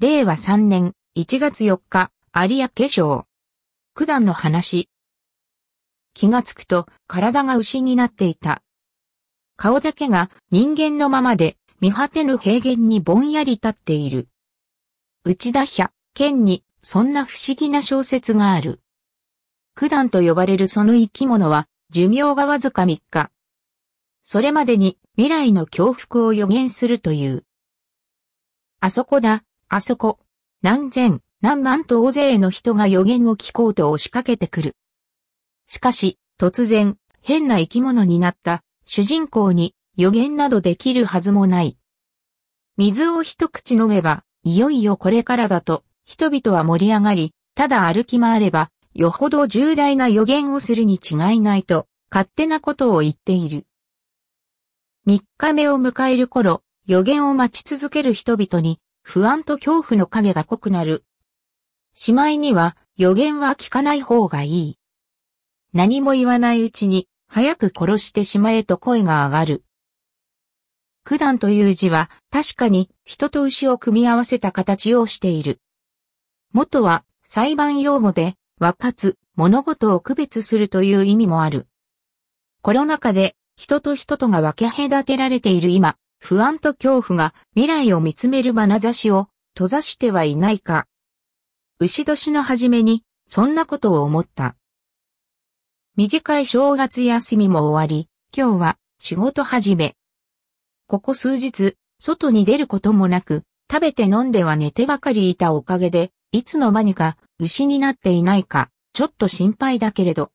令和3年1月4日、有明省。九段の話。気がつくと体が牛になっていた。顔だけが人間のままで見果てぬ平原にぼんやり立っている。内田百軒にそんな不思議な小説がある。九段と呼ばれるその生き物は寿命がわずか3日。それまでに未来の恐怖を予言するという。あそこだ、あそこ。何千、何万と大勢の人が予言を聞こうと押しかけてくる。しかし、突然、変な生き物になった主人公に予言などできるはずもない。水を一口飲めば、いよいよこれからだと、人々は盛り上がり、ただ歩き回れば、よほど重大な予言をするに違いないと、勝手なことを言っている。3日目を迎える頃、予言を待ち続ける人々に、不安と恐怖の影が濃くなる。しまいには、予言は聞かない方がいい。何も言わないうちに、早く殺してしまえと声が上がる。九段という字は、確かに人と牛を組み合わせた形をしている。元は裁判用語で、分かつ、物事を区別するという意味もある。コロナ禍で人と人とが分け隔てられている今、不安と恐怖が未来を見つめる眼差しを閉ざしてはいないか。牛年の初めにそんなことを思った。短い正月休みも終わり、今日は仕事始め。ここ数日、外に出ることもなく、食べて飲んでは寝てばかりいたおかげで、いつの間にか牛になっていないか、ちょっと心配だけれど。